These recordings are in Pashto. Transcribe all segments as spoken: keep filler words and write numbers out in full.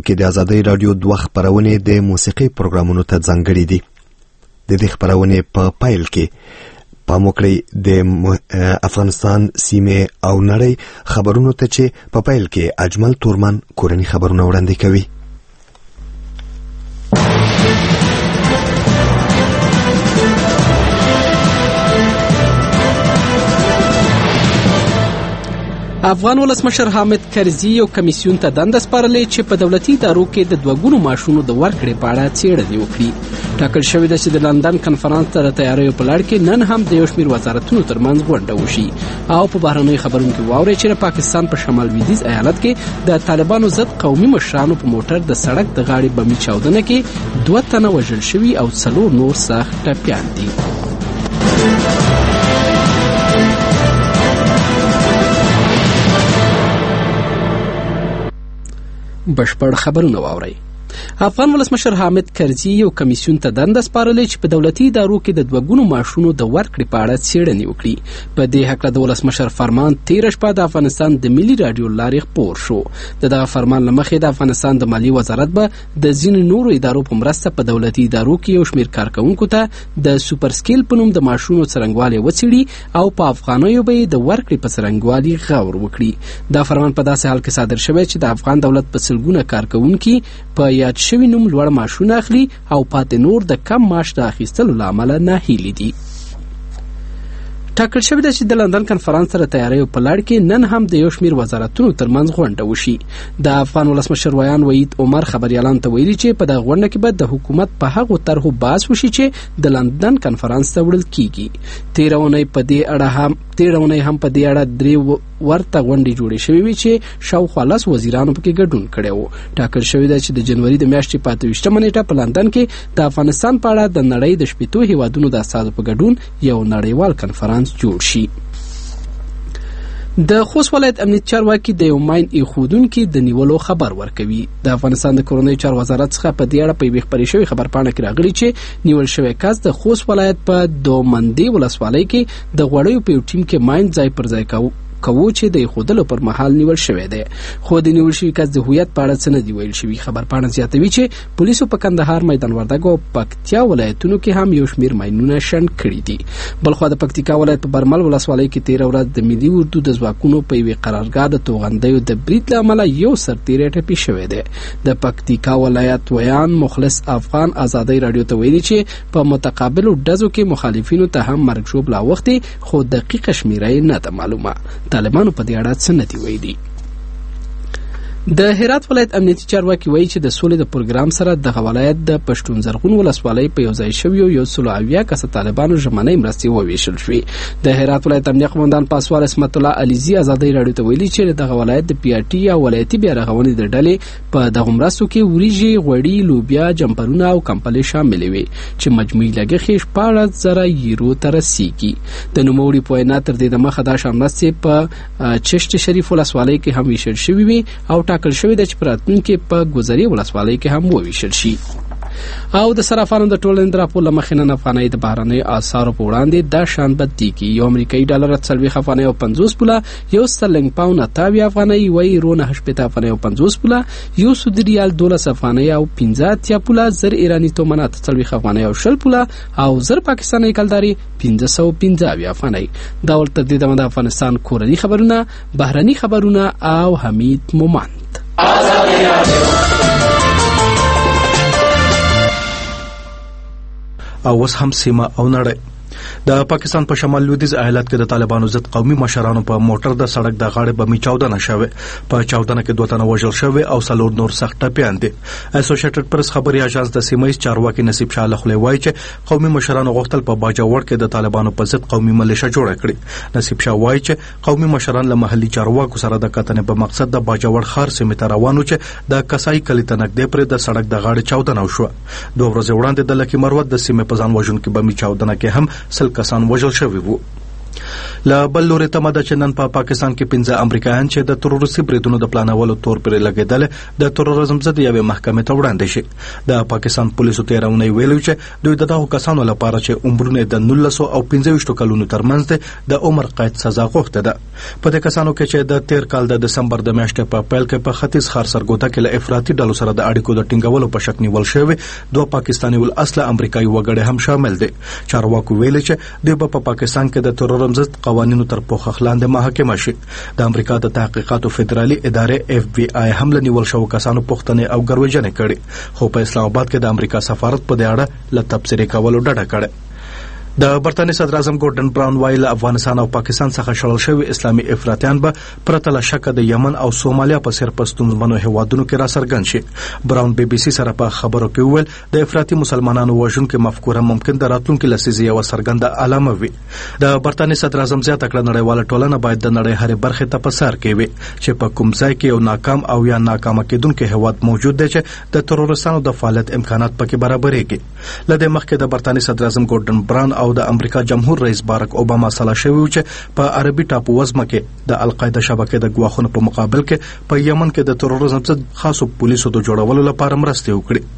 کې د ازادۍ رادیو دوه خبرونه د موسیقي پروګرامونو ته ځانګړي دي. د دې خبرونه په پایل کې پام وکړئ د افغانستان سیمه او نړۍ خبرونو ته چې په پایل کې اجمل تورمن کورنی خبرونه وړاندې کوي. افغان ولسمشر حامد کرزي یو کمیسیون ته دنده سپارلې چې په دولتي ادارو کې د دوه ګونو معاشونو د ورکړې په اړه څېړنې وکړي. ټاکل شوې ده چې د لندن کنفرانس ته د تیاریو په لړ کې نن هم د یو شمېر وزارتونو ترمنځ غونډه وشي او په بهرنیو خبرونو کې واورئ چې د پاکستان په شمال لویدیځ ایالت کې د طالبانو ضد قومي مشرانو په موټر د سړک د غاړې بمي چاودنه کې دوه تنه وژل شوي او څلور نور سخت ټپیان دي. بشپړ خبرونه واورئ. افغان ولسمشر حامد کرزي یو کمیسیون ته دنده سپارلې چې په دولتي ادارو کې د دوه ګونو معاشونو د ورکړې په اړه څېړنې وکړي. په دې هکله د ولسمشر فرمان تېره شپه د افغانستان د ملي راډیو لارې خپور شو. د دغه فرمان له مخې د افغانستان د مالیې وزارت به د ځینو نورو ادارو په مرسته په دولتي ادارو کې یو شمېر کارکوونکو ته د سوپر سکیل په نوم د معاشونو څرنګوالی وڅېړي او په افغانیو به یې د ورکړې په څرنګوالي غور وکړي. دا فرمان په داسې حال کې صادر شوی چې د افغان دولت په سلګونه کارکوونکي په یاد شوي نوم لوړ معاشونه اخلي او پاتې نور د کم معاش د اخیستلو له امله ناهیلي دي. ټاکل شوې ده چې د لندن کنفرانس سره تیاریو په لړ کې نن هم د یو شمېر وزارتونو ترمنځ غونډه وشي. د افغان ولسمشر ویان وحید عمر خبریالانو ته ویلي چې په دغه غونډه کې به د حکومت په هغو طرحو بحث وشي چې د لندن کنفرانس ته وړل کیږي. تېره اونۍ په دې اړه هم تېره اونۍ هم په دې اړه درې ورته غونډې جوړې شوې وي چې شاوخوا لس وزیرانو پکې ګډون کړی و. ټاکل شوې ده چې د جنوري د میاشتې په اته ویشتمه نیټه په لندن کې د افغانستان په اړه د نړۍ د شپېتو هیوادونو د استازو په ګډون یو نړیوال کنفرانس جوړ شي. د خوست ولایت امنیت چارواکي د یو ماین ایښودونکي د نیولو خبر ورکوي. د افغانستان د کورنیو چارو وزارت څخه په دې اړه په یوې خپرې شوې خبرپاڼه کې راغلي چې نیول شوی کس د خوست ولایت په دومندې ولسوالۍ کې د غوړیو په یو ټیم کې ماین ځای پر ځای کوي کوو چې د ایښودلو پر مهال نیول شوی دی، خو د نیول شوي کس د هویت په اړه څه نه دي ویل شوي. خبرپاڼه زیاتوي چې پولیسو په کندهار، میدان وردګ او پکتیا ولایتونو کې هم یو شمېر ماینونه شنډ کړي دي. بلخوا د پکتیکا ولایت په برمل ولسوالۍ کې تېره ورځ د ملي اردو د ځواکونو په یوې قرارګاه د توغندیو د برید له امله یو سرتیری ټپي شوی دی. د پکتیکا ولایت ویان مخلص افغان ازادۍ راډیو ته ویلي چې په متقابلو ډزو کې مخالفینو ته هم مرګ ژوبله اوښتې، خو دقیقه شمېره یې نه ده معلومه. طالبانو په دې اړه څه نه دي ویلي. د هرات ولایت امنیتي چارواکي وایي چې د سولې د پروګرام سره دغه ولایت د پښتون زرغون ولسوالۍ په یو ځای شویو یو سلو اویا کسه طالبانو ژمنۍ مرستې وویشل شوې. د هرات ولایت امنیه قومندان پاسوال اسمت الله علیزي ازادۍ راډیو ته ویلي چې دغه ولایت د پی آر ټي یا ولایتي بیا رغونې د ډلې په دغه مرستو کې وریجې، غوړي، لوبیا، جمپرونه او کمپلې شاملې وي چې مجموعي لګښت یې شپاړس زره یورو ته رسیږي. د نوموړي په وینا تر دې دمخه دا شان مرستې په چشت شریف ولسوالۍ کې هم ویشل شوي وي او ټاکل شوی ده چې په راتلونکي په ګوزري ولسوالۍ کې هم وویشل شي. او د صرافانو د ټولنې د راپور له مخې نن افغانۍ د بهرنیو اسعارو په وړاندې دا شان بدلېږي. یو امریکایي ډالر څلوېښت افغانۍ او پنځوس پوله، یو سترلینګ پاونډ اته اویا افغانۍ، یوه یورو نهه شپېته افغانۍ او پنځوس پوله، یو سعودي ریال دولس افغانۍ او پنځه اتیا پوله، زر ایراني تومن اته څلوېښت افغانۍ او شل پوله او زر پاکستاني کلداري پنځه سوه پنځه اویا افغانۍ. دا ورته د دې د افغانستان کورني خبرونه، بهرني خبرونه او حمید مومند. او اوس هم سیمه او نړۍ. د پاکستان په شمال لویدیځ ایالت کې د طالبانو ضد قومي مشرانو په موټر د سړک د غاړې بمي چاودنه شوې. په چاودنه کې دوه تنه وژل شوي او څلور نور سخت ټپیان دي. اسوسییټډ پریس خبري اژانس د سیمه ایز چارواکي نصیب شاه لخوا وایي چې قومي مشرانو غوښتل په باجوړ کې د طالبانو په ضد قومي ملیشه جوړه کړي. نصیب شاه وایي چې قومي مشران له محلي چارواکو سره د کتنې په مقصد د باجوړ ښار سیمې ته روان وو چې د کسای کلي ته نږدې پرې د سړک د غاړې چاودنه وشوه. دوه ورځې وړاندې د لکي مروت د سیمې په ځان وژونکي بمي چاودنه کې هم سل کسان وژل شوي وو. لا بل لوري تمه د چنن په پاکستان کې پنځه امریکایان چې د تروریستي بریدونو د پلانولو تور پر لګیدل د تروریزم ضد یوې محکمې ته وړاندې شي. د پاکستان پولیسو تیرونه ویلو چې دوی دغه کسانو لپاره چې عمرونه د نولس او پنځه کلونو ترمنځ ده د عمر قید سزا غوښته ده. په دې کسانو کې چې د تیر کال د دسمبر د میاشتې په پیل کې په ختیځ ښار سرګوټه کې له افراطي ډلو سره د اړیکو د ټینګولو په شک نیول شوی دوه پاکستاني ول اصله امریکایي وګړي هم شامل دي. چارواکو ویلي چې دوی په پاکستان کې د تروریزم ضد قوانینو تر پوښښ لاندې محاکمه شي. د امریکا د تحقیقاتو فدرالي ادارې اف بي آی هم له نیول شوو کسانو پوښتنې او ګروجنې کړي، خو په اسلام آباد کې د امریکا سفارت په دې اړه له تبصرې کولو ډډه کړې. د برتانیې صدر اعظم ګورډن براون وایي له افغانستان او پاکستان څخه شړل شوي اسلامي افراطیان به پرته له شکه د یمن او سومالیا په څیر په ستونزمنو هیوادونو کې راڅرګند شي. براون بي بي سي سره په خبرو کې وویل د افراطي مسلمانانو وژونکې مفکوره ممکن د راتلونکي لسیزې یوه څرګنده علامه وي. د برتانیې صدر اعظم زیاته کړه نړیواله ټولنه باید د نړۍ هرې برخې ته په سر کې وي چې په کوم ځای کې یو ناکام او یا ناکامه کېدونکی هیواد موجود دی چې د تروریستانو د فعالیت امکانات پکې برابرېږي. له دې مخکې د برتانیې صدر اعظم ګورډن براون او د امریکا جمهور رئیس باراک اوباما سلا شوی چې په عربي ټاپو وزمه کې د القاعده شبکې د ګواښونو په مقابل کې په یمن کې د تروریزم ضد خاصو پولیسو د جوړولو لپاره مرستې وکړي.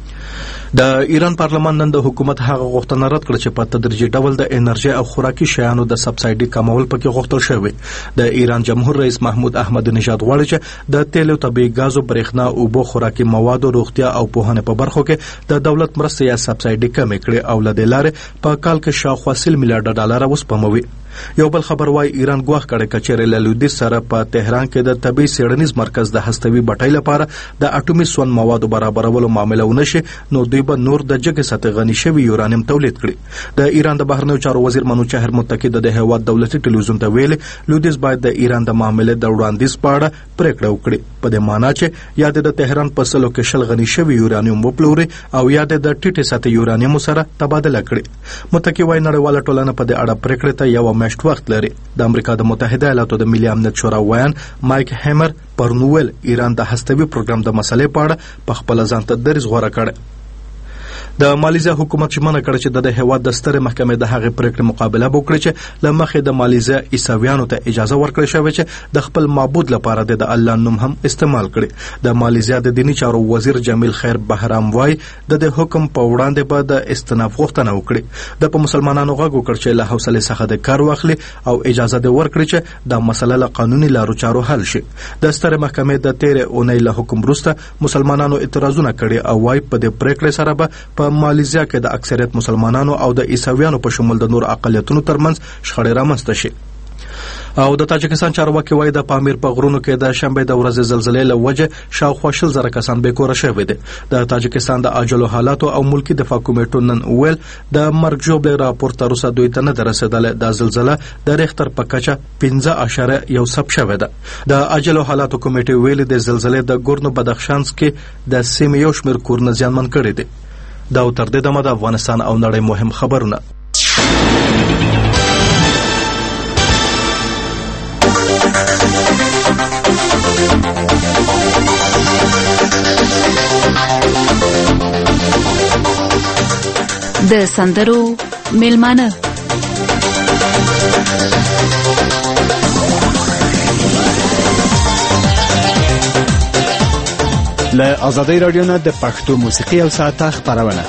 د ایران پارلمان نن د حکومت هغه غوښتنه رد کړه چې په تدریجي ډول د انرژي او خوراکي شیانو د سبسایډي کمول پکې غوښتل شوی. د ایران جمهور رئیس محمود احمد نژاد غواړي چې د تیل او طبيعي غازو، برېښنا، اوبو، خوراکي موادو، روغتیا او پوهنې په برخو کې د دولت مرستې یا سبسایډي کمې کړي او له دې لارې په کال کې شاوخوا سل میلیارډ ډالر وسپموي. یو بل خبر وايي ایران ګواښ کړی کچېرې له لویدیځ سره په تهران کې د طبي څېړنیز مرکز د هستوي بټۍ لپاره د اټومي سون موادو برابرولو معامله ونشي نو دوی به نور د جګې سطحې غني شوي یورانیم تولید کړي. د ایران د بهرنیو چارو وزیر منوچهر متکی د هیواد دولتي ټلویزیون ته ویلي لویدیځ باید د ایران د معاملې د وړاندیز په اړه پریکړه وکړي په دې معنی چې یا د تهران په سلو کې شل غني شوي یورانیم وپلوري او یا د ټیټې سطحې یورانیم سره تبادله کړي. متکی وايي نړیواله ټولنه په دې اړه پریکړه ته یو میاشت وخت لري. د امریکا د متحده ایالاتو د ملي امنیت شورا ویان مایک هیمر پرنوول ایران د هستوي پروګرام د مسلې په اړه په خپل ځان ته دریځ غوره کړ. د مالیزیا حکومت ژمنه کړې چې د هیواد د سترې محکمې د هغې پریکړې مقابله وکړي چې له مخې د مالیزیا عیسویانو ته اجازه ورکړې شوې چې د خپل معبود لپاره د الله نوم هم استعمال کړي. د مالیزیا د دینی چارو وزیر جمیل خیر بهرام وایي د دې حکم په وړاندې به د استناف غوښتنه وکړي. د په مسلمانانو غږ وکړ چې له حوصلې څخه د کار واخلي او اجازه دې ورکړي چې د مسله له قانوني لارو چارو حل شي. د سترې محکمې د تیرې اونۍ له حکم وروسته مسلمانانو اعتراضونه کړي او وايي په دې پریکړې سره به په مالیزیا کې د اکثریت مسلمانانو او د عیسویانو په شمول د نور اقلیتونو ترمنځ شخړې رامنځته شي. او د تاجکستان چارواکي وایي د پامیر په غرونو کې د شنبه د ورځې زلزلې له وجه شاوخوا شل زره کسان بې کوره شوي دي. د تاجکستان د عاجلو حالاتو او ملکی دفاع کمیټو نن ویل د مرګ ژوبلې راپور تر اوسه دوی ته نه ده رسېدلې. د زلزله د ریختر په کچه پنځه اعشاریه یو ثبت شوې ده. د عاجلو حالاتو کمیټې ویلي د زلزلې د ګورنو بدخشانس کې د سیمې یو شمېر کورونه زیانمن کړي دي. دا تر دې دمه د افغانستان او نړۍ مهم خبرونه. د سندرو میلمانه له آزادۍ رادیو نه د پښتو موسیقي او ساعته خبرونه.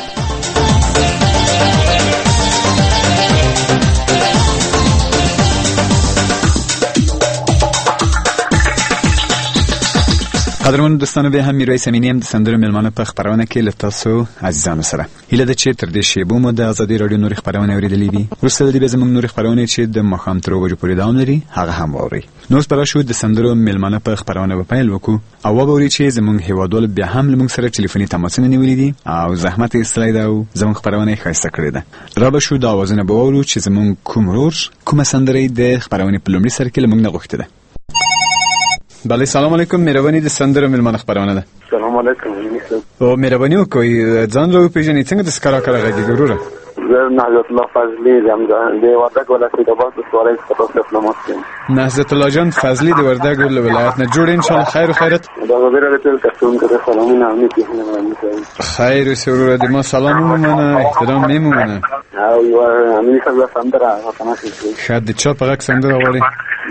قدرمن دوستانو به هم میرویس امینی هم د سندرو میلمانه په خبرونه کې له تاسو عزیزانو سره هیله ده چې تر دې شیبو مو د آزادۍ رادیو نورې خبرونه اورېدلې دي. وروسته د دې به زموږ نورې خبرونه چې د ماښام تر اوو بجو پورې دوام لري هغه هم واورئ. نو اوس به راشو د سندرو میلمانه په خبرونه به پیل وکړو او واورئ چې زموږ هیوادوال بیا هم له موږ سره ټلیفوني تماسونه نیولي دي او زحمت یې ایستلی ده او زموږ خبرونه یې ښایسته کړې ده. را به شو د اوازونه به واورو چې زموږ کوم ورور کومه سندره یې د خبرونې په لومړي سر کې له موږ نه غوښتې ده. بله سلام علیکم، مهرباني د سندرو میلمانه خبرونه ده. سلام علیکم. او مهرباني وکړئ ځان را وپېژنئ، څنګه د سکاره کاره غږېږي وروره؟ زه نهضت الله فضلی یم د وردګ ولایت د باز سوالای څخه ډیپلوماټ یم. نهضت الله جان فضلی د وردګ ولایت نه جوړ ان شاء الله خیر او خیرت. دا غوډه ټول کسون کې سلامونه امنیت یې خیر او سرور د ما سلام ومنه احترام میمونه. او یو امنیت الله سندره تماشې شاد چا په غږ سندره وړي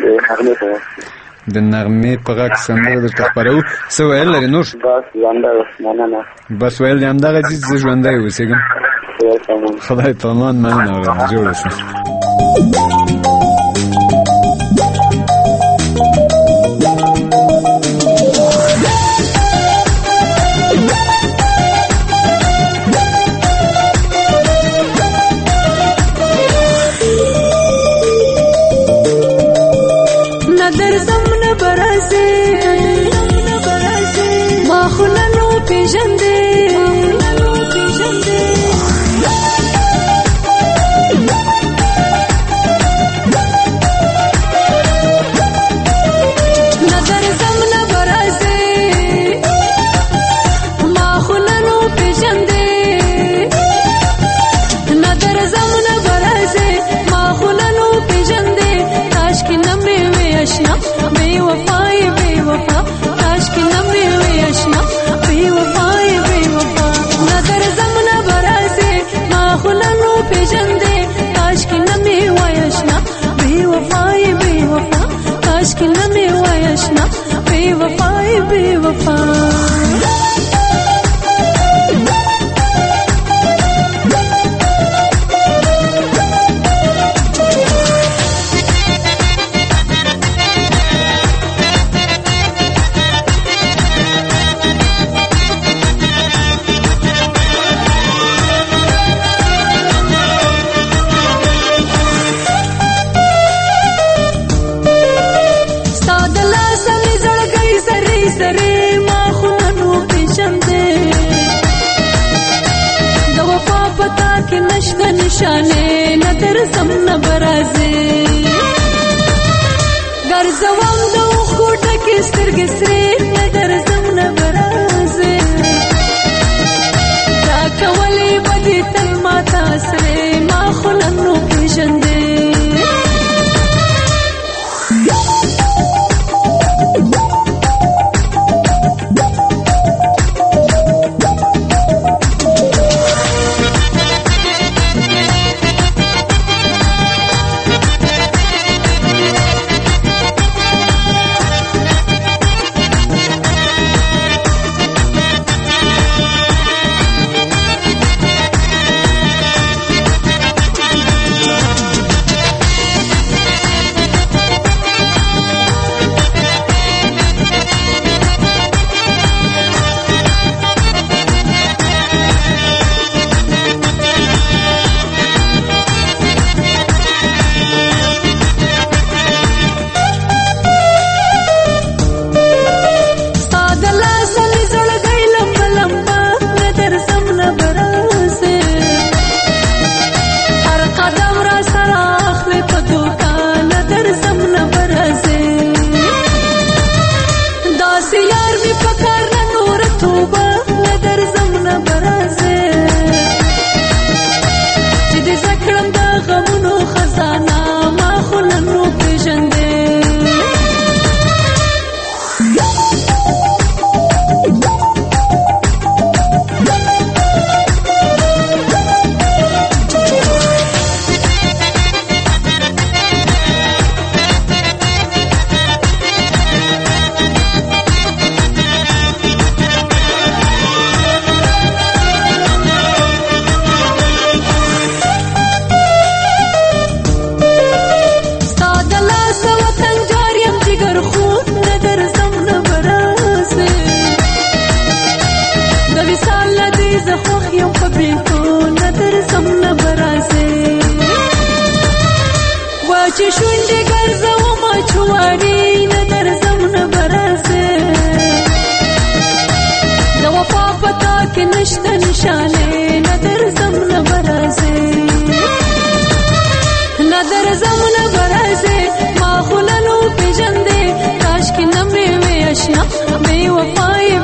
د نغمې په غږ سندره درته خپرو. څه ویل لري نور؟ بس ژوندی مننه. بس ویل همدغه چې زه ژوندی اوسېږم. خدای پامان مننه ورته جوړه شوه.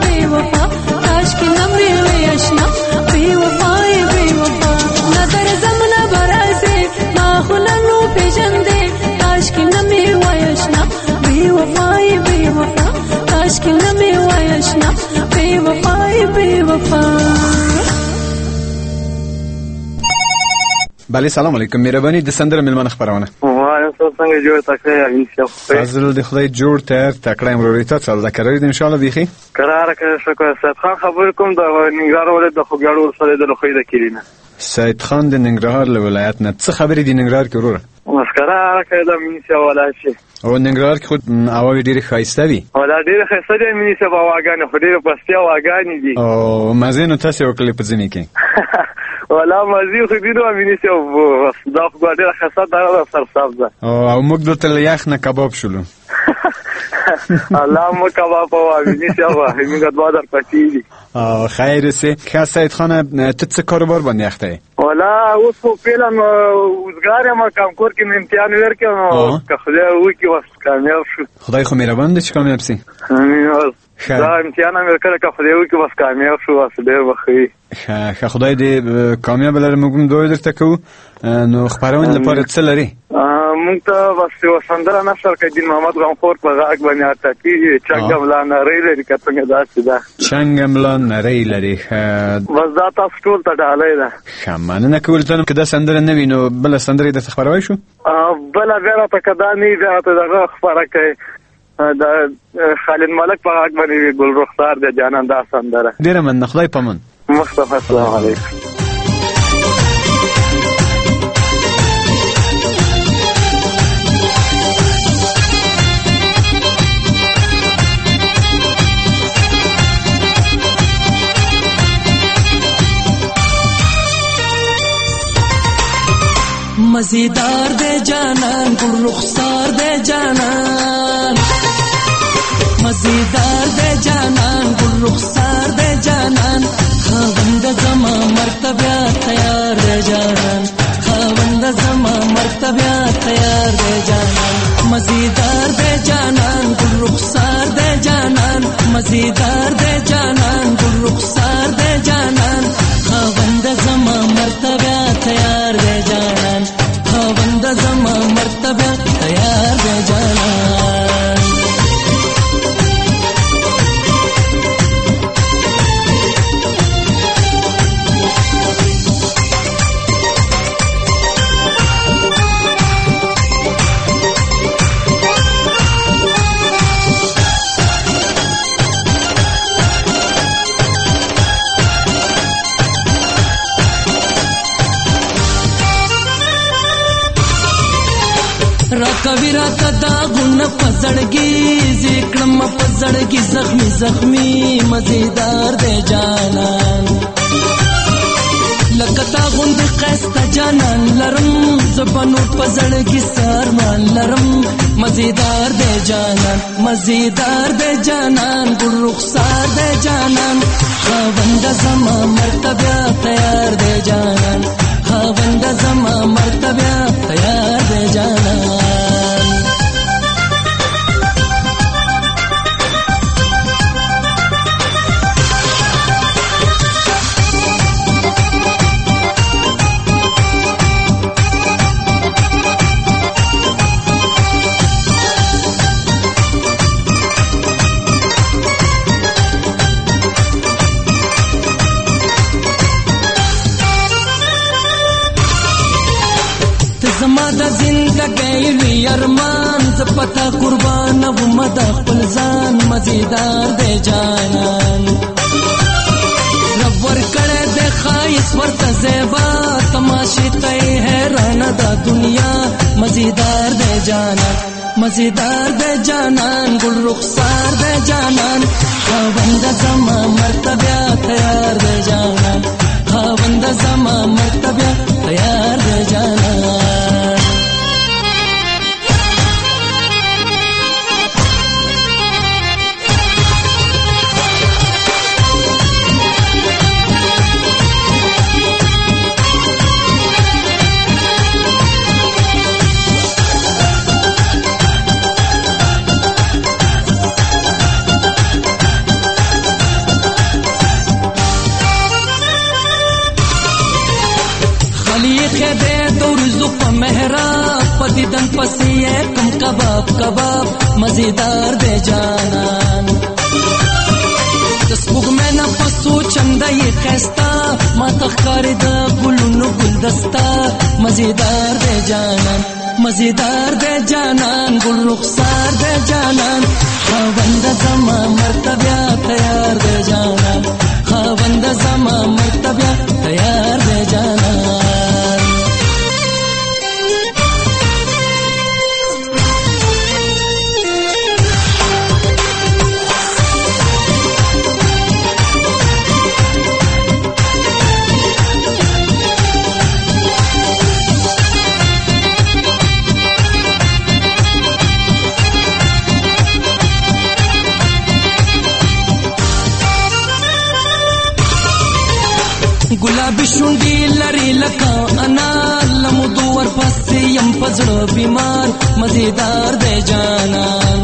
There is a بے وفا. بله سلام علیکم. مهرباني د سندره ملمنه خبرونه. وعلیکم څنګه جوړ تکړه انشاء فضل د خدای جوړ تر تکړه امروریته څل ذکرې ان شاء الله بيخي قرار کړ شکر سید خان خبر کوم د ننګرهار ولایت د خوګاړو سره د لوخي د کلینه. سید خان د ننګرهار ولایت نه څه خبرې د ننګرهار کې وروره؟ مسکرا کړه د مینسه ولایت شي او ننګرهار کې خود اواوی ډېر ښایسته دي. ولا ډېر ښایسته دي مینسه باواګان خو ډېر پستیا واګان دي. او مزینو تاسو وکړې په ځینې کې ولا مزي خو دې نو مینسه دا خو ډېر ښایسته ده سر سبزه. او موږ دلته یخ نه کباب شولو. الله مو کباب او مینسه واه موږ دوا در پاتې دي. او خیر سه که سید خان ته څه کاروبار باندې اخته؟ ولا اوس په پیلم وزګار ما کار کې امتحان ورکړم که خدای وکي واس کامیاب شو. خدای خو مهربان دی چې کامیاب سي. امين. دا امتحان مې ورکړ که خدای وکي واس کامیاب شو واس ډېر وخی. ښه خدای دې کامیاب لري. موږ دوی درته کوو. نو خبرونه لپاره څه لري؟ مونږ ته بس یو سندره نشر کړي دین محمد غمخور په غاګ باندې اته کی چنګم لا نری لري کته داسې ده. چنګم لا نری لري. بس دا تاسو ټول ته ډالۍ ده. خمانه نه کول ته کدا سندره نه وینو بل سندره د خبروي شو. بل غیره ته کدا نه ده ته دغه خبره کوي دا خالد ملک په غاګ باندې ګل رخسار د جانان دا سندره. ډیره من خدای پمن. مصطفی السلام علیکم. मजेदार दे जानन गुल रुखसार दे जानन मजेदार दे जानन गुल रुखसार दे जानन खावंद जमा मर्तबा तैयार दे जानन खावंद जमा मर्तबा तैयार दे जानन मजेदार दे जानन गुल रुखसार दे जानन मजेदार दे जानन गुल रुखसार दे जानन खावंद जमा मर्तबा तैयार दे जानन खावंद जमा मर्तबा तैयार दे जानन. कविरा कदा गुण पसड़गी जिक्रम पसड़गी जख्मी जख्मी मजेदार दे जानन लकता गुंद खस्ता जानन लरम जबनु पसड़गी सारमान लरम मजेदार दे जानन मजेदार दे जानन गुल रुखसार दे जानन खावंद जमा मर्तबा तैयार दे जानन खावंद जमा मर्तबा तैयार दे जानन. अरमान पता कुर्बान वो मदा फलजान मजेदार दे जानन रबर करे देखा ईश्वर तजेबा तमाशे तय हैरान दा दुनिया मजेदार दे जानन मजेदार दे जानन गुल रुखसार दे जानन खावंद जमा मर्तबा तैयार दे जानन खावंद जमा मर्तबा तैयार दे जानन. पतिदन पसिए कम कबाब कबाब मजेदार दे जानन तस्बुग में न पसु یې خستا ما تخکار د ګلونو ګلدستا مزیدار دی جانان مزیدار دی جانان ګل رخسار دی جانان خاوند زما مرتبه تیار دی جانان خاوند زما مرتبه تیار دی جانان गुलाबी शूंडी लरी लका अना लमुदो वर पस्से यम पजड़ो बीमार मजेदार दे जानन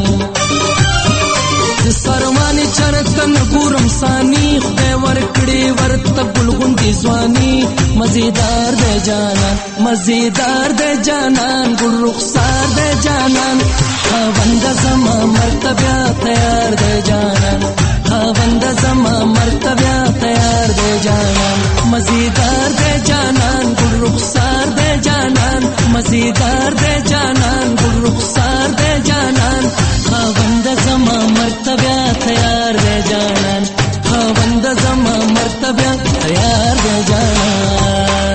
सरवानी चरतन गुरम सानी खुदे वर कड़े वर तगुल गुंदी स्वानी मजेदार दे जानन मजेदार दे जानन गुल रुखसार दे जानन खावंद जमा मर्तबा तैयार दे जानन खावंद जमा मर्तबा तैयार दे जानन मजेदार दे जानन गुल रुखसार दे जानन मजेदार दे जानन गुल रुखसार दे जानन खावंद जमा मर्तबा तैयार दे जानन खावंद जमा मर्तबा तैयार दे जानन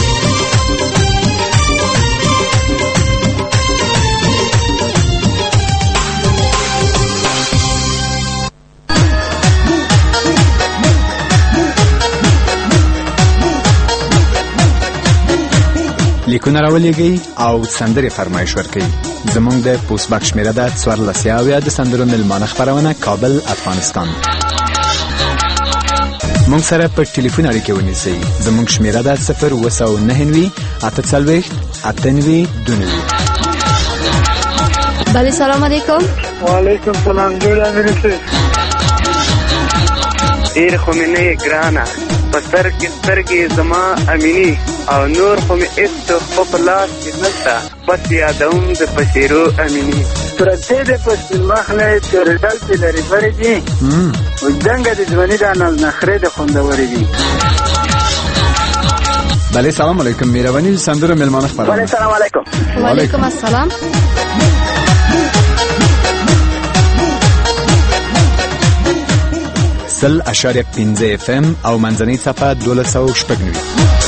لیکونه راولېږئ او سندرې فرمایش ورکړئ. زموږ د پوسټ باکس شمېره ده څوارلس اویا د سندرو مېلمانه خپرونه کابل افغانستان. موږ سره په ټلیفون اړیکې ونیسئ. زموږ شمېره ده صفر اوه سوه نهه نوي اته څلوېښت اته نوي دوه نوي. بله سلام علیکم. وعلیکم سلام. جوړه مې ډېر خو مې نه یې ګرانه په سر کې سترګې زما امیني او نور خو مې هېڅ خو په لاس کې نشته بس یادوم د پشیرو امیني پرتې د پسل مخلی چورېدل چې لرې برې دي وجدنګه د ځواني دا نخرې د خوندورې دي. بله سلام علیکم. مهرباني سندرو مېلمانه خپرونه. بله سلام علیکم. وعلیکم السلام. سل اشاریه پنځه اف ام او منځنۍ صفحه دولس سوه شپږ نوي.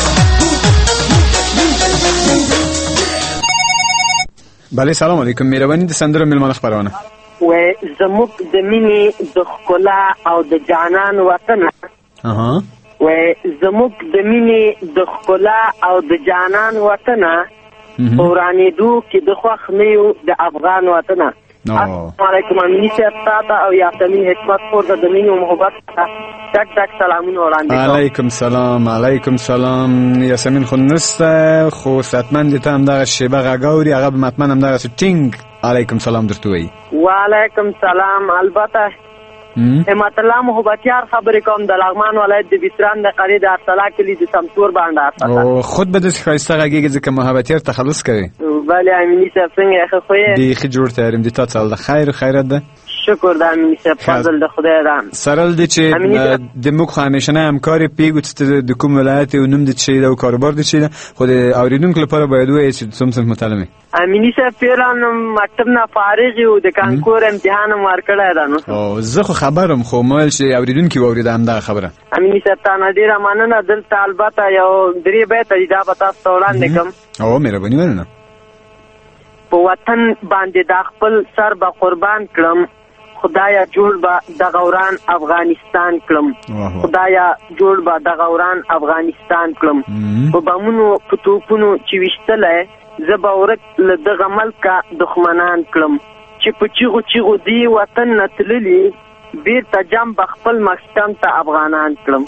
بله سلام علیکم. مهرباني د سندرو مېلمانه خپرونه. وای زموږ د مینې د ښکلا او د جانان وطنه اها وای زموږ د مینې د ښکلا او د جانان وطنه ورانېدو کې د خوښ نه یو د افغان وطنه. السلام علیکم. امینی صاحب تاته او یاسمین حکمت پور د مینې او محبت ټک ټک سلامونه وړاندې کوم. علیکم سلام. علیکم سلام. یاسمین خو نسته خو ستمن دې ته همدغه شیبه غږاوري هغه به مطمئن همدغسې ټینګ علیکم سلام درته وایي. وعلیکم سلام. البته همت الله محبتیار خبرې کوم د لغمان ولایت د بیسران د قریې د ارسلا کلي د سمتور باندې او خود به داسې ښایسته غږېږي ځکه محبتیار تخلص کوي. بله امیني صاحب څنګه یې ښه خو یې بیخي جوړ تیاریم دي تا څه حال ده خیر خیرت ده شکر د امیني صاحب فضل د خدای ده سرل دی چې د موږ خو همیشنه همکارې پیږو چې د کوم ولایت او نوم دې چې ده او کاروبار دې چې ده خو د اورېدونکو لپاره باید ووایې چې څوم څوم متعلم یې. امیني صاحب پیران مکتب نه فارغ یو د کانکور امتحان هم ورکړی ده نو او زه خو خبرم خو ما ویل چې اورېدونکي واورېده همدغه خبره. امیني صاحب تا نه ډېره مننه. دلته البته یو درې بیته دي دا به تاسو ته وړاندې کړم. او مهرباني مننه. په وطن باندې دا خپل سر به قربان کړم خدایا جوړ به د غوران افغانستان کړم خدایا جوړ به د غوران افغانستان کړم په بمونو په توپونو چې وشتلې زه به ورک له دغه ملکه دښمنان کړم چې په چیغو چیغو دی وطن نه تللي بیرته جام به خپل مسکن ته افغانان کړم.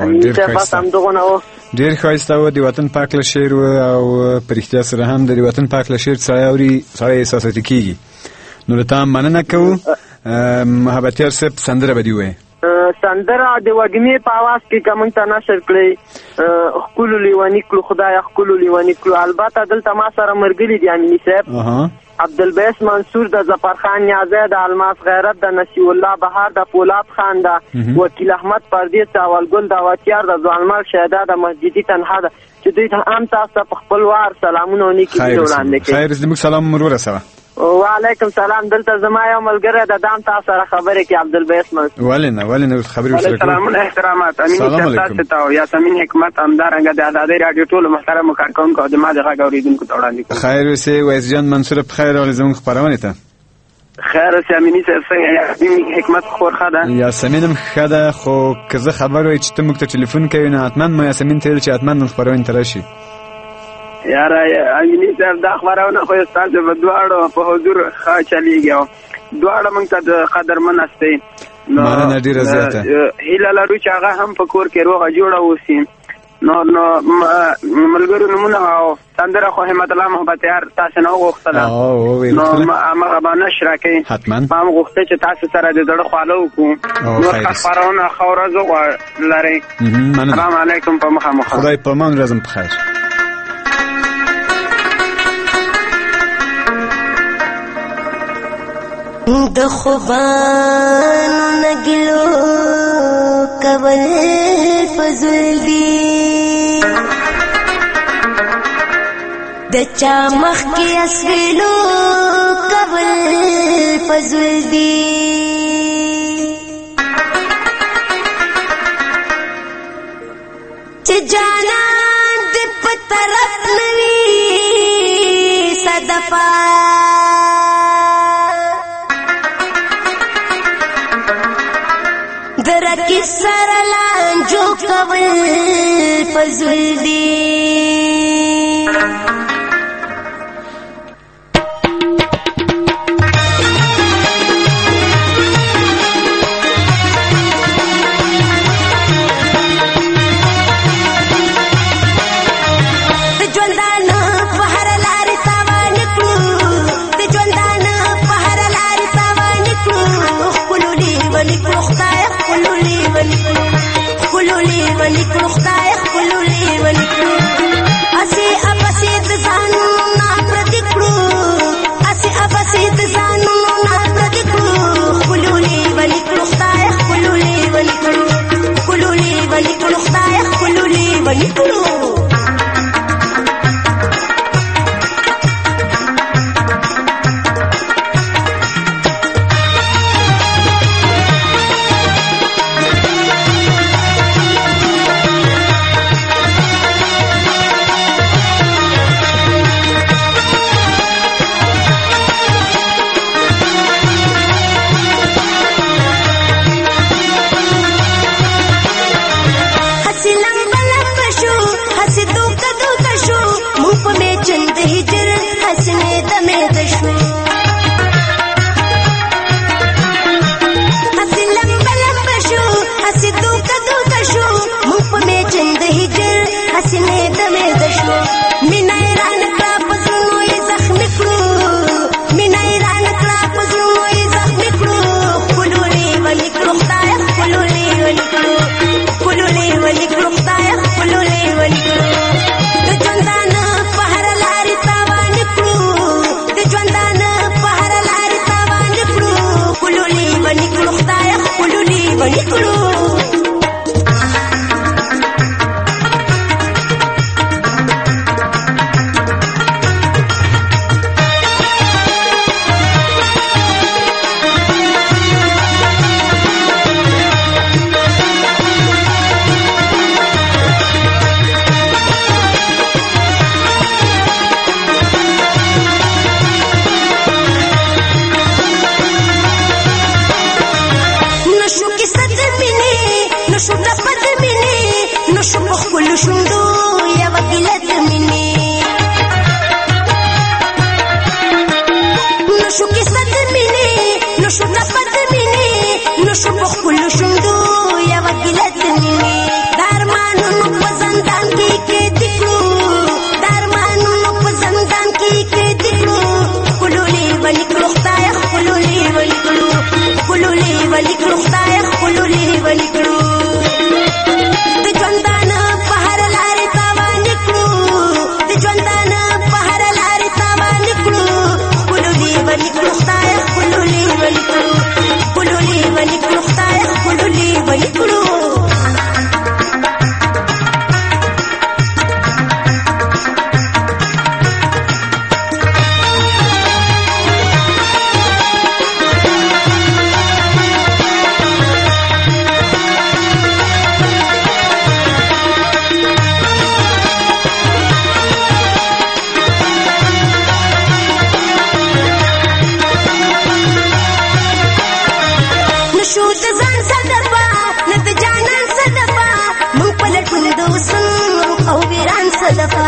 ډېر ښایسته و. د وطن پاک له شعر و او په رښتیا سره هم د وطن پاک له شعر سړی اوري سړی احساساتي کېږي. نو له تا مننه کوو. محبتیار صاحب سندره به دې ووایې. سندره د وږمې په اواز کې که موږ ته نشر کړئ ښکلو لیوني کړو خدایه ښکلو لیوني کړو. البته دلته ما سره ملګري دي امیني صاحب عبدالبیس منصور د ظفرخان نیازی د الماس غیرت د نصیب الله بهار د فولاد خان د وکیل احمد پردیس د اولګل د وتیار د ځوانمرګ شهدا د مسجدي تنها د چې دوی ته هم تاسو په خپل وار سلامونه ونیکي وړاندې کوي. خیر زموږ سلام مرور سره. وعلیکم سلام. دلته زما یو ملګری د دام تاسو سره خبرې کوي عبدالبیس منصور. ولنه ولنه خبرې وسره. سلامونه احترامات امین تاسو ته او یاسمین حکمت همدارنګه د ازادي رادیو ټول محترم کارکونکو او د ما د غږ اوریدونکو ته وړاندې کوم. خیر اوسې وایس جان منصور په خیر او زموږ خبرونه ته. خیر اوسې امینی څنګه یاسمین حکمت خور خاله. یاسمینم خاله خو که زه خبر وای چې ته موږ ته ټلیفون کوي نو حتمان ما یاسمین ته چې حتمان خبرونه ترشي. یاره امینی صاحب دا خبرونه خو تاسو په دواړو په حضور ښه چلیږي او دواړه موږ ته د قدرمن استئ. مننه ډیره زیاته. هیله لرو چې هغه هم په کور کې روغه جوړه اوسي. نو نو ملګرو نمونه او سندره خو همت الله محبت یار تاسو نه وغوښتله نو هغه به نشر کړئ. حتما ما هم غوښته چې تاسو سره د زړه خواله وکړو. نور خبرونه ښه ورځ لرئ. السلام علیکم. په مخامخ خدای په امان ورځم په خیر. د خوبانو نګلو کول فضل دی د چا مخ کې اسویلو کول فضل دی چې جانان دې په طرف نوي صدفا درکی سرلان جو کول فضل دی پلټون د وسن او ویران صدفه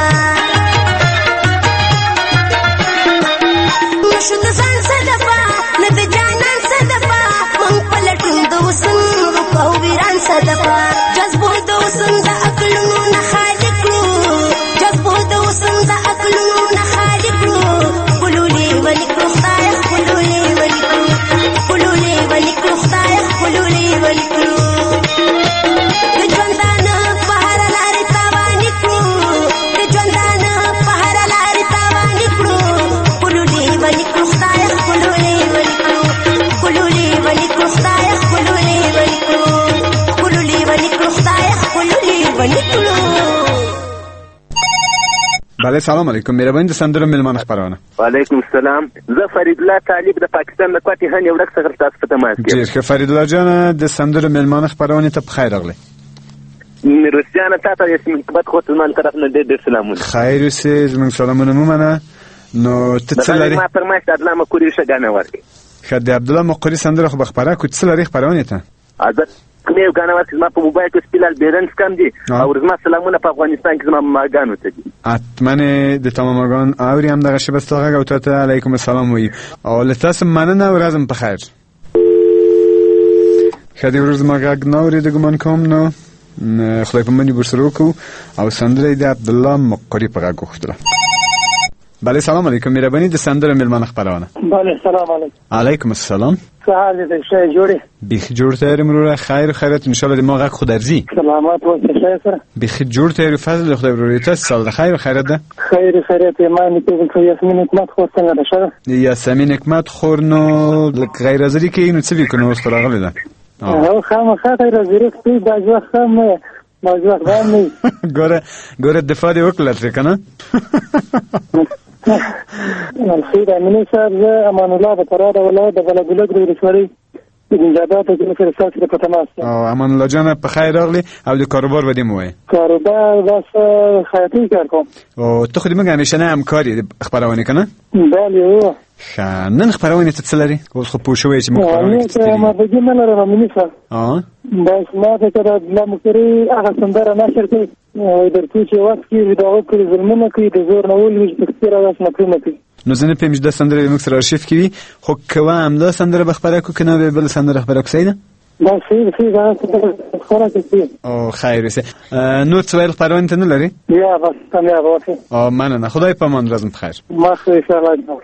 نشو د ځان صدفه نه د جانان صدفه مونږ پلټون د وسن او ویران صدفه جذبو د وسن د عقلونو نه خالي کړو جذبو د وسن د عقلونو نه خالي کړو ګلولې ولکړو خدای ګلولې ولکړو ګلولې ولکړو خدای ګلولې ولکړو بله سلام علیکم مهرباني د سندرو ملمان خبرونه وعلیکم السلام زه فرید الله طالب د پاکستان د کوټې هن یو ډک څنګه تاسو ته تماس کوم ډیر ښه فرید الله جان د سندرو ملمان خبرونه ته بخیر راغلی روسیانه تاسو یې سمکبت خو زمون طرف نه ډېر ډېر سلامونه خیر اوسې زمون سلامونه مومنه نو ته څه لري ما فرمایش د عبدالله مقری شګانه ورکي خه د عبدالله مقری سندره خو خبره کو څه لري خبرونه ته حضرت کومه غاڼه ورکړم په موبایل کې سپیلال بیرنس کم دي او زما سلامونه په افغانستان کې زما ماګانو ته دي اتمنه د تمام ماګان اوري هم دغه شبه ستغه او ته علیکم السلام وی او لتاسو مننه ورځم په خیر خدای ورځ ماګ نوري د ګمان کوم نو خدای په منی برسرو کو او سندره د عبدالله مقری په غوښتله بله سلام علیکم مهرباني د سندره ملمان خبرونه بله سلام علیکم علیکم السلام سهار دې ښه جوړې بیخ جوړ ته مروره خیر خیرت ان شاء الله د ما غږ خود ارزي سلامات او ښه سره بیخ جوړ ته فضل خدای ورته تاسو سال خیر خیرت ده خیر خیرت ایمان ته خو یاسمین حکمت خو څنګه ده شه یاسمین حکمت خور نو غیر ازری کې نو څه وکړو استراغله ده او خامخا غیر ازری کې د ځوخ خام موضوع باندې ګوره ګوره دفاع دی وکړل کنه الخير امين صاحب امان الله بطراد ولاد بلګلګ د رسوري د انجابات د فرصت په تماس او امان الله جان په خیر راغلی او د کاروبار ودی موي کاروبار بس خیاطی کار کوم او ته خو دې مګ همیشه نه همکاري خبرونه کنه بله او نن خبرونه ته څه لري اوس خو پوښوي چې مخ نه ما بګی نه لرم مې څه اه بس ما ته کړه د مکري هغه سندره نشر کوي درته چې وخت کې دا وکړي ظلمونه کوي د زور نه ولې چې تکثیر راس مکرمه کوي نو زنه په مجده سندره موږ سره ارشیف کوي خو کوم دا سندره بخبره کو کنه به بل سندره خبره کوسیده دا سی سی دا خبره کوي او خیر وسه نو څویل خبرونه ته نه لري یا بس کامیاب اوسه او مننه خدای په امان ورځم بخیر ما خو ان شاء الله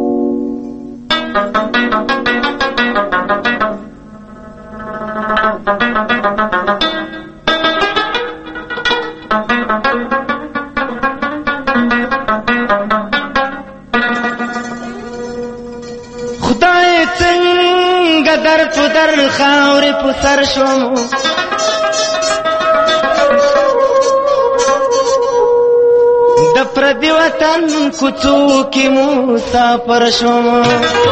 خدای څنګه در په در خاورې په سر شوم د پردي وطن کوڅو کې مسافر شوم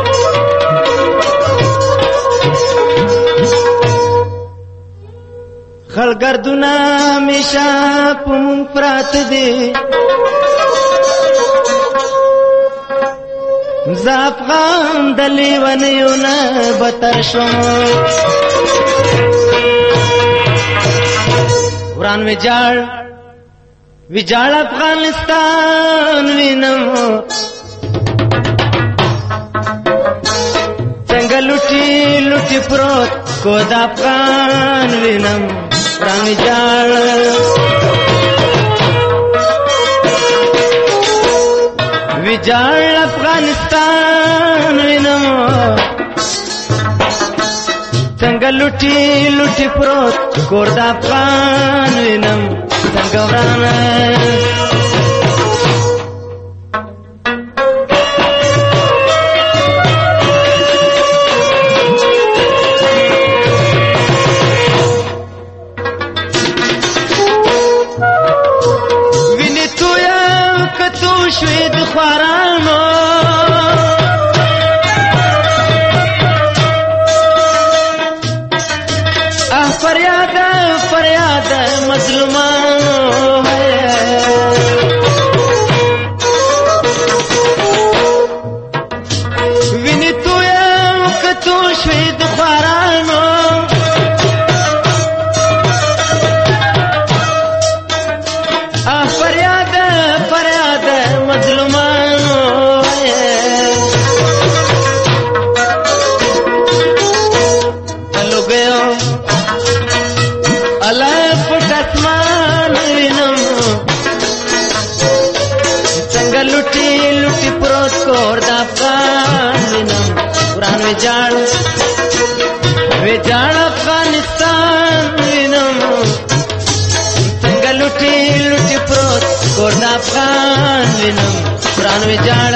خلګردونه همیشه په مونږ پراته دي زه افغان د لیونیو نه بتر شوم وران ویجاړ ویجاړ افغانستان وینم څنګه لوټي لوټي پروت کو د افغان وینم وران ویجاړ ویجاړ افغانستان وینم څنګه لوټي لوټي پروت کور د افغان وینم څنګه ورانه لکه اسمان وینم څنګه لوټي لوټي پروت کور د افغان وینم وران ویجاړ ویجاړ افغانستان وینم څنګه لوټي لوټي پروت کور د افغان وینم وران ویجاړ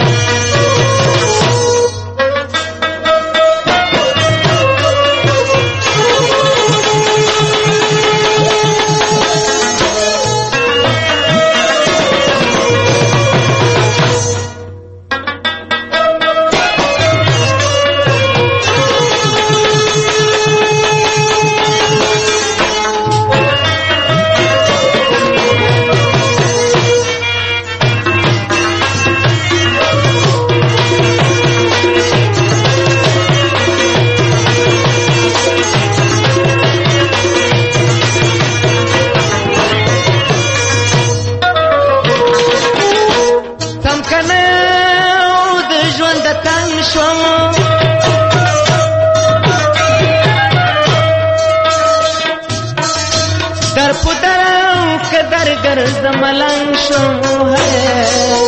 ملنگ شو ہے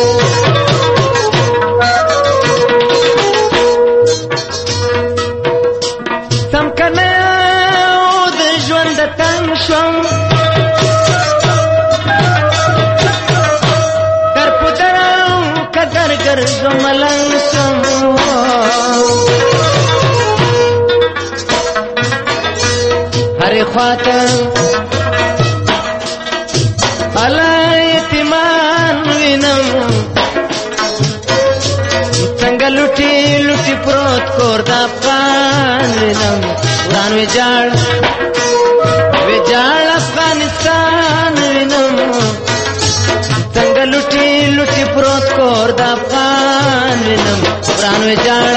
سم کنه او د ژوند تنگ شوم در پدرم کدر ګرځو ملنگ شوم هر خواته لوټي لوټي پروت کور د افغان وینم وران ویجاړ ویجاړ افغانستان وینم څنګه لوټي لوټي پروت کور د افغان وینم وران ویجاړ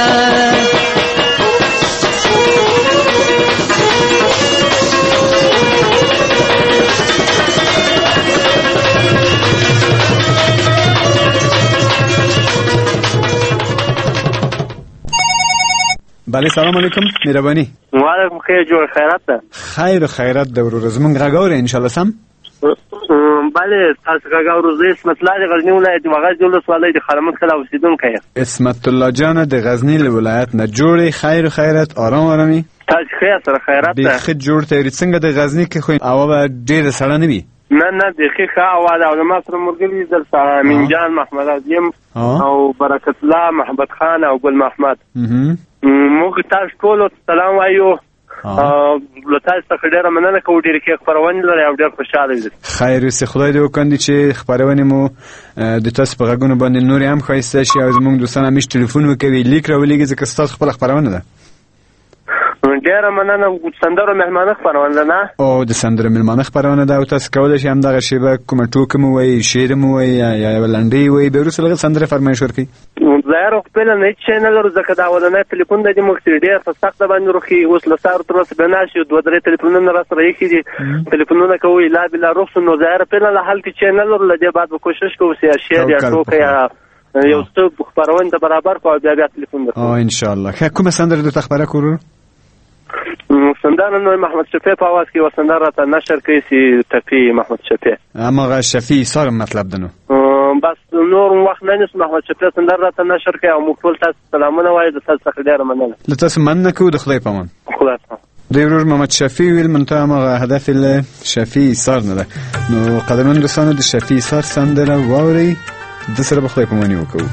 بله سلام علیکم مهربانی وعلیکم خیر جوړ خیرات ده خیر خیرات ده ورور زمونږ غږ اورئ ان شاء الله سم بله تاسو غږ اورئ زه اسمت الله د غزني ولایت مغز ولس والۍ د خرمت کلا اوسیدونکی یم اسمت الله جان د غزني ولایت نه جوړې خیر خیرات آرام آرامي تاسو خیر سره خیرات ده بیخي جوړ ته څنګه د غزني کې خو هوا به ډېره سړه نه وي نه نه بیخي ښه هوا ده او زما سره ملګري درسه امین جان محمد عظیم او برکت الله محمد خان او ګل محمد موږ تاسو ټول سلام وایو له تاسو څخه ډیره مننه کوو ډیره کې خبرونه لري او ډیر خوشاله یو خیر سي خدای دې وکړي چې خبرونه مو د تاسو په غږونو باندې نور هم ښایسته شي او زموږ دوستان هم ټلیفون وکوي لیک راولېږي ځکه تاسو خپل خبرونه ده ډیره مننه سندرو مهمانه خبرونه نه او د سندرو مهمانه خبرونه ده او تاسو کولای شئ هم دغه شیبه کومه ټوکه مو وایي شعر مو وایي یا لنډۍ وایي به وروسته لږ سندره فرمایش وکړئ ظاهر خپل نه چینل ورو زکه دا ولنه ټلیفون د دې مخ ډیر په سخت باندې روخي اوس له سار تر اوسه بنا شي دوه درې ټلیفونونه را سره یې کړي ټلیفونونه کوي لا بلا روخ نو ظاهر په له حل کې چینل ور لږه بعد به کوشش کوو چې شعر یا ټوکه یا یو څه خبرونه د برابر کوو بیا بیا ټلیفون درته او ان شاء الله کومه سندره د تخبره کورو سندره نو محمد شفیع په आवाज کې وسندره راته نشر کوي سي تفي محمد شفیع اما شفیع سره مطلب دنو بس نور وخت نه نس محمد شفیع سندره راته نشر کوي او موږ ټول تاسو سلامونه وایو د تاسو څخه ډیره مننه له تاسو مننه کوو د خدای پامان خدای پامان د ورور محمد شفیع ویل منتها ما هدف شفیع سار نه ده نو قدرمن دوستانو د شفیع سار سندره واوري د سره په خدای پاماني وکړو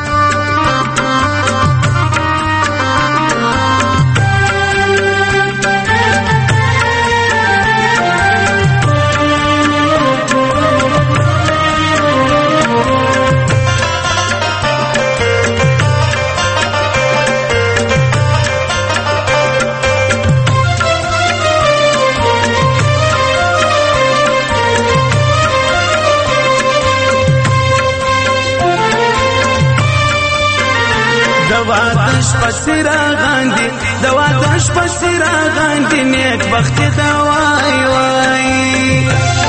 پسیرا غاندي دوا دش پسیرا غاندي نیک وخت دوای وای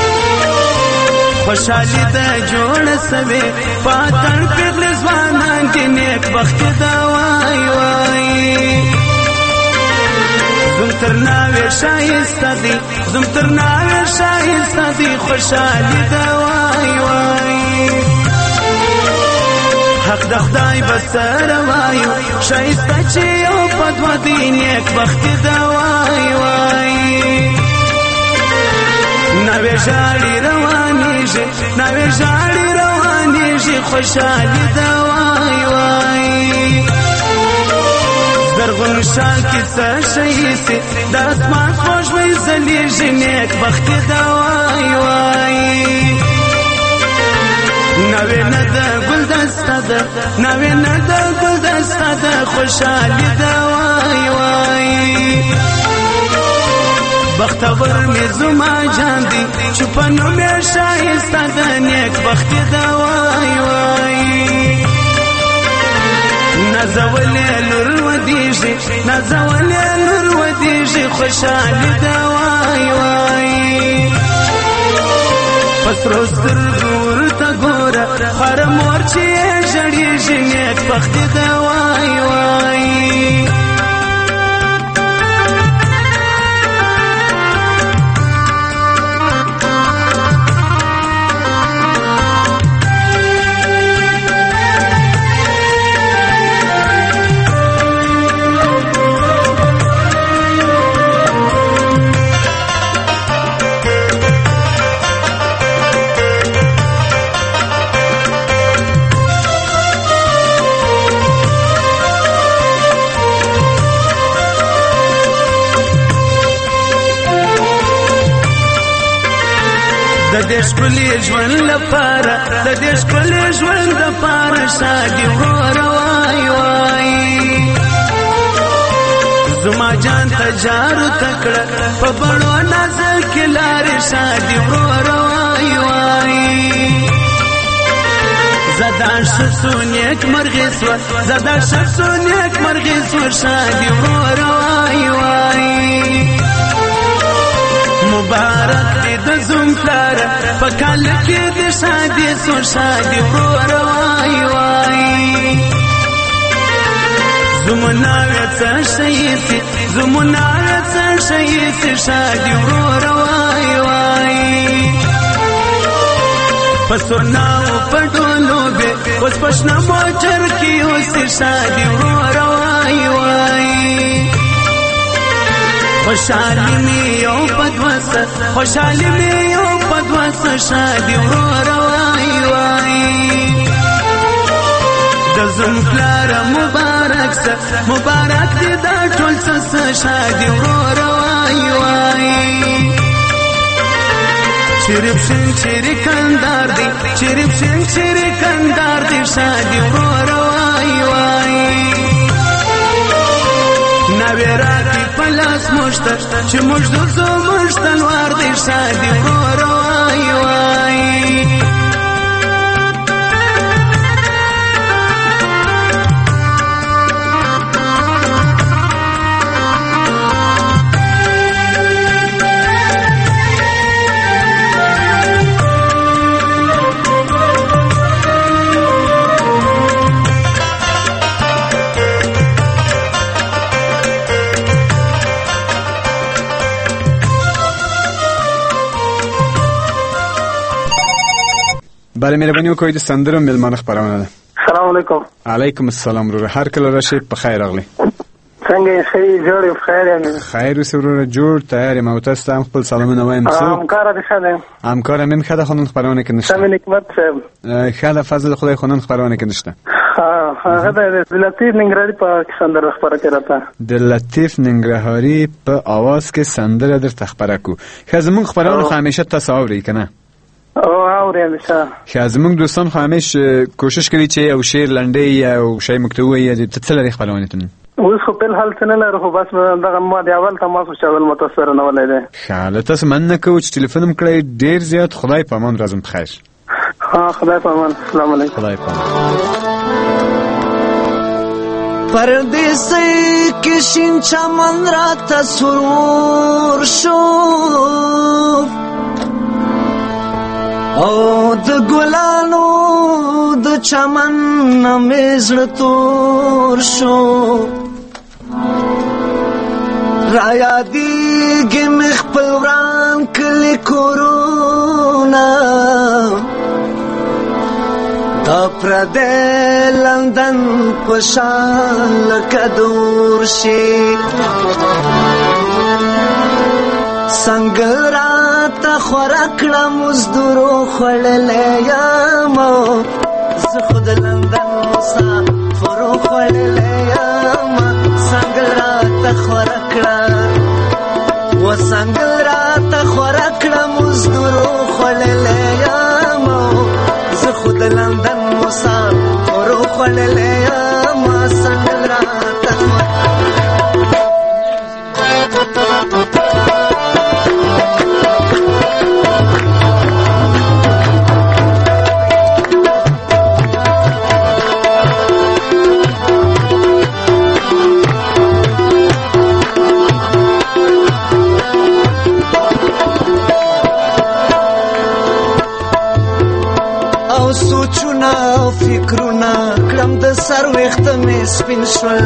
خوشالي د جوړ سوي پاتن پغل ځوانان دي نیک وخت دوای وای زم تر ناوې شایسته دي زم تر ناوې شایسته دی خوشحالي ده وای وای حق د خدای بسره وایو شایسته چې یو په دوه دی نیک بختي ده وای وای نوې ژاړې روانېږي نوې ژاړې روانېږي خوشحالي ده وای وای زرغون شال کې څه شي سي د اسمان خوشبوي ځلېږي نیک بختي ده وای وای نوې نه ده ګلدسته ده نوې نه ده ګلدسته ده خوشحالي ده وای وای بختور می زما جان دی چې په نوم یې شایسته ده نیک بختي ده وای وای نازولې لور ودیږي نازولې لور ودیږي خوشحالي ده وای وای پسرو سترګو ورته ګوره خر مور چې ژړېږي نیک بختي ده وای وای د دې ښکلي ژوند لپاره د دې ښکلي ژوند لپاره شادي وروره وای وای زما جان ته جارو تکړه په بڼو نازل کې لارې شادي وروره وای وای زدا شسو نیک مرغې سوه زدا شسو نیک مرغې سوه شادي وروره وای وای مبارک دی د زوم پلار په کال کې د شادي سو شادي وروره وای وای زمونه څه شي سي زمونه څه شي سي شادي وروره وای وای پسونه په ډولو به اوس پښنه موټر کې اوس شادي وروره وای وای خوشحالی می یو پدوسه خوشحالی می یو پدوسه شادي وروره وای وای د زم پلار مبارک سه مبارک دې دا ټول څه شادي وروره وای وای چیرې شین چیرې کندار دی چیرې شین چیرې کندار دی شادي وروره وای وای نوې راکې پلاس مشته چې موږ د زو موږ تلوار دی شادي وروره وای وای بله مهرباني وکړئ د سندرو میلمانه خپرونه ده. السلام علیکم. علیکم السلام وروره، هر کله راشئ په خیر راغلی. څنګه یې ښه جوړ یې خیر یم. خیر اوسې وروره، جوړ تیار یم او تاسو ته هم خپل سلامونه وایم. همکاره دې ښه دی؟ همکاره مې هم ښه ده خو نن خپرونه کې نشته. سمې نعمت صاحب ښه ده فضل خدای خو نن خپرونه کې نشته. هغه د لطیف ننګرهاري په سندره خپره کړې راته. د لطیف ننګرهاري په اواز کې سندره درته خپره کو. ښه زمونږ خپرونه خو همیشه تاسو اورئ که نه؟ او اوریم شه. ښه زمونږ دوستان خو همیشه کوشش کوي چې یو شعر لنډی یا یو شی موږ ته ووایي. ته څه لرې خپرونې ته؟ اوس خو فلحال څه نه لرو، خو بس دغه ما د اول تماس چې اول متصوره نه ولی دی. ښه له تاسو مننه کوو چې ټلیفون هم کړی، ډېر زیات. خدای په امان، ورځم په خیر. ها خدای په امان. السلام علیکم. خدای په امان. پردیسی که شین چمن را تصور شو او د ګلانو د چمن مې زړه تور شو. را یادېږي مې خپل وران کلي کورونه پردې لندن پشان لکه دور شي څنګه راته خوره کړه مزدورو خوړلی یم زه خو د لندن مسافرو خوړلی یم څنګه راته خوره کړه و څنګه راته خوره کړه مزدورو خوړلی یم زه خو د لندن مسافرو خوړلی یم څنګه راته خوره فکرونه کړم د سر ویښته مې سپین شول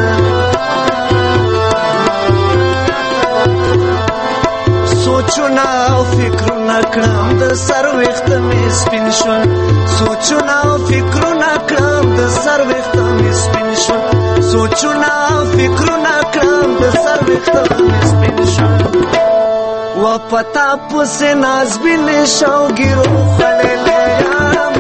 سوچونه او فکرونه کړم د سر ویښته مې سپین شول سوچونه او فکرونه کړم د سر ویښته مې سپین شول سوچونه او فکرونه کړم د سر ویښته مې سپین شول و پتا پسې نازبین شوګیرو خوړلی یم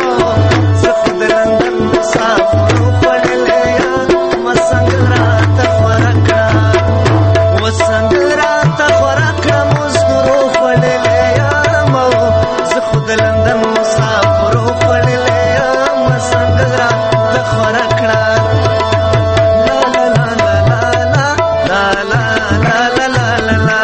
مسافرو خوړلی یم څنګه راته خوره کړه و څنګه راته خوره کړه مزدورو خوړلی یم زه خو د لندن مسافرو خوړلی یم څنګه راته خوره کړه لا لا لا لا لا لا لا لا لا لا لا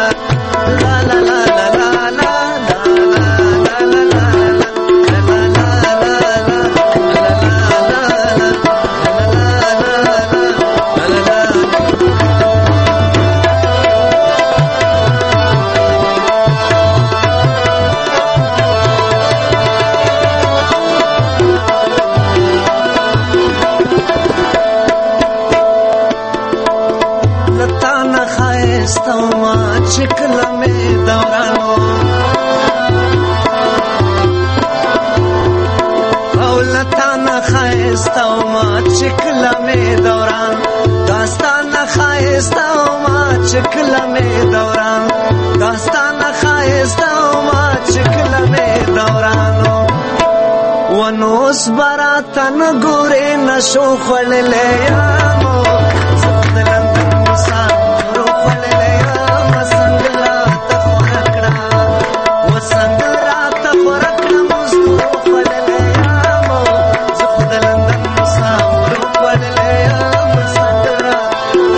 ونوس براتن ګورې نشو خوړلی یم زه خو د لندن مسافرو خوړلی یم څنګه راته خوره کړه و څنګه راته خوره کړه مزدورو خوړلی یم زه خو د لندن مسافرو خوړلی یم څنګه راته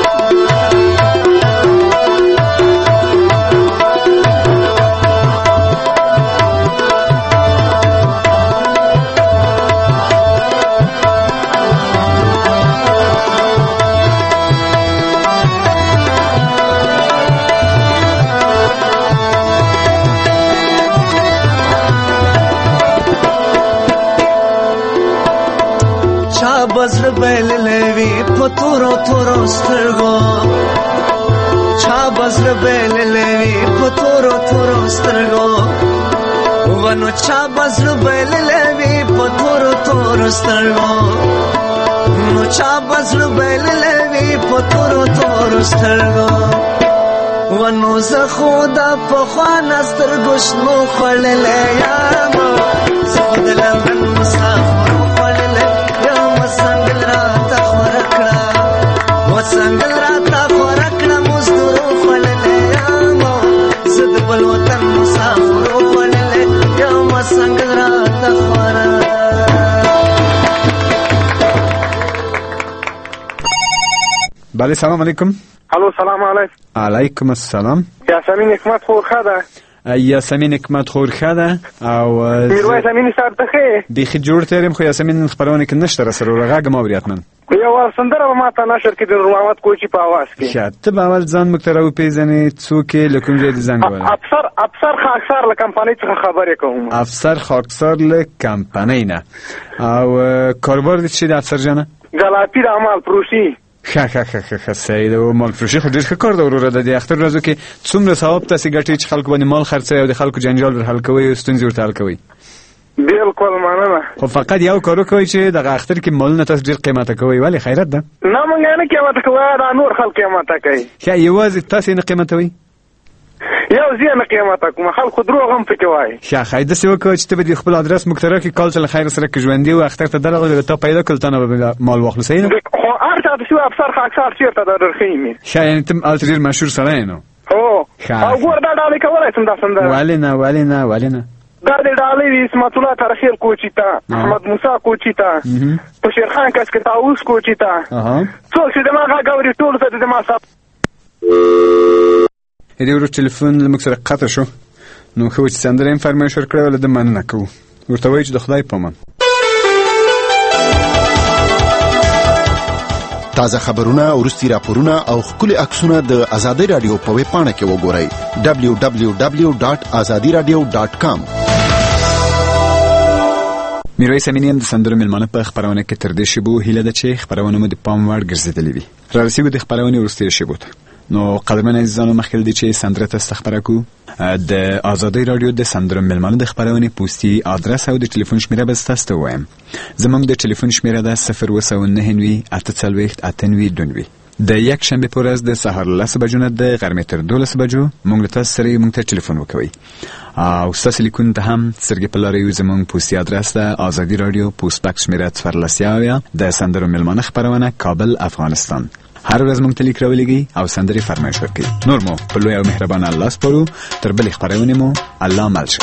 بزر بیللی وی په تورو تورو سترګو چا بزر بیللی وی په تورو تورو سترګو ونو چا بزر بیللی وی په تورو تورو سترګو نو چا بزر بیللی وی په تورو تورو سترګو ونو زه خو د پخوانه سترګو شنو خوړلی یم زه خو د لندن مسافرو خوړلی څنګه راته خوره کړه و څنګه راته خوره کړه مزدورو خوړلی یم زه د بل وطن مسافرو خوړلی یم څنګه راته خوره بله سلام علیکم الو سلام علیکم علیکم السلام یاسمین حکمت خورخه ده یاسمین حکمت خورخه ده او میرویس امین صاحب ته ښه بیخي جوړ تیریم خو یاسمین خپرونه کې نشته راسره غږ ما اوري حتما یو سندره به ما ته نشر کړي د محمد کوچي په اواز کې ښه ته به اول ځان موږ ته راوپېژنې څوک یې له کوم ځای دې زنګ وهلی افسر افسر خاکسار له کمپنۍ څخه خبرې کوم افسر خاکسار له کمپنۍ نه او کاروبار دې څه دی افسر جانه ګلاپي د مال فروشي ښه ښه ښه ښه ښه صحیح ده او مال فروشي خو ډېر ښه کار ده وروره د دې اختر ورځو کې څومره ثواب تاسې ګټئ چې خلکو باندې مال خرڅوئ او د خلکو جنجال ور حل کوئ او ستونزې ورته حل کوئ بالکل مننه. خو فقط یو کار وکوئ چې دغه اختر کې مالونه تاسو ډېر قیمته کوئ. ولې خیرت ده؟ نه موږ نه قیمته کوو، دا نور خلک قیمته کوي. ښه یوازې تاسې نه قیمتوئ؟ یو زه نه قیمته کوم، خلکو دروغ هم پکې وایي. ښه ښه داسې وکړه چې ته به د خپل ادرس موږ ته راکړې، کال چې له خیر سره که ژوندي و اختر ته درغلی تا پیدا کړل تا نه به مال واخلو. صحیح ده؟ خو هر چا ته چې افسر خاکسار چېرته دا درښیي مې. ښه یعنې ته هلته ډېر مشهور سړی یې نو. هو او ګور دا ډالۍ کولی شم دا سندره. ولې نه ولې نه ولې نه دا د ډالۍ وي اسمت الله ترخیل کوچي ته، احمد موسی کوچي ته، بشیر خان کسکه طاووس کوچي ته، څوک چې زما غږ اوري ټولو ته د زما صاحب د دې ورو ټلیفون له موږ سره قطع شو، نو ښه وه چې سندره یې فرمایش ورکړی وله ده مننه کوو، ورته وایي چې د خدای په امان. تازه خبرونه، وروستي راپورونه او ښکلي عکسونه د ازادۍ راډیو په ویب پاڼه کې وګورئ دبلیو دبلیو دبلیو ډاټ ازادي راډیو ډاټ کام. میرویس امینی هم د سندرو میلمانه په خپرونه کې تر دې شیبو هیله ده چې خپرونه مو د پام وړ ګرځېدلې وي. رارسېږو د خپرونې وروستیو شیبو ته. نو قدرمن عزیزانو مخکې له دې چې سندره تاسو ته خپره کړو، د ازادۍ راډیو د سندرو میلمانه د خپرونې پوستي ادرس او د ټلیفون شمیره به تاسو ته ووایم. زموږ د ټلیفون شمیره ده صفر اووه سوه نهه نوي اته څلوېښت اته نوي دوه نوي. د یک شنبې په ورځ د سهار له لسو بجو نه د غرمې تر دولسو بجو موږ له تاسو سره موږ ته ټلیفون وکوئ او ستاسو لیکونو ته هم سترګې په لاره یو. زموږ پوستي ادرس ده ازادي راډیو پوسټ باکس شمیره څوارلس یاویا، د سندرو میلمانه خپرونه کابل افغانستان. هر ورځ موږ ته لیک راولېږئ او سندرې فرمایش ورکړئ. نور مو په لوی او مهربانه الله سپارو. تر بلې خپرونې مو الله مل شه.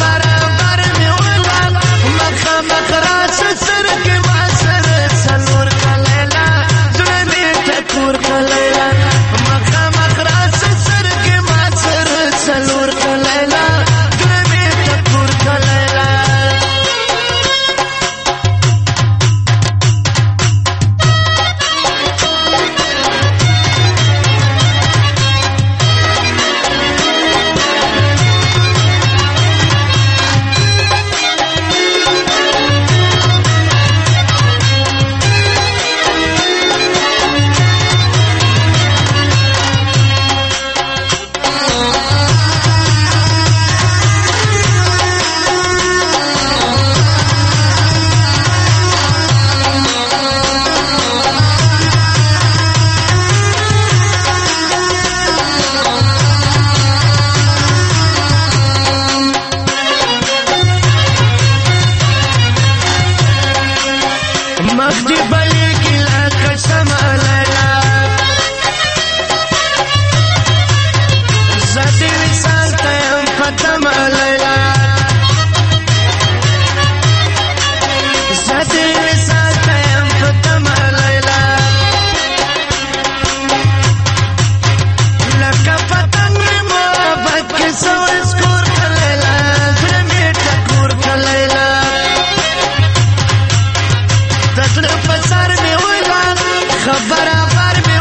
خبر مخدي بلګي لکه سما لیلا زدي وصال ته يم فتما لیلا زدي وصال ته يم فتما لیلا لکه پتنګ محبت کې سوز کور لیلا زمي ټکور لیلا دزړه په سر می ولا خبره بار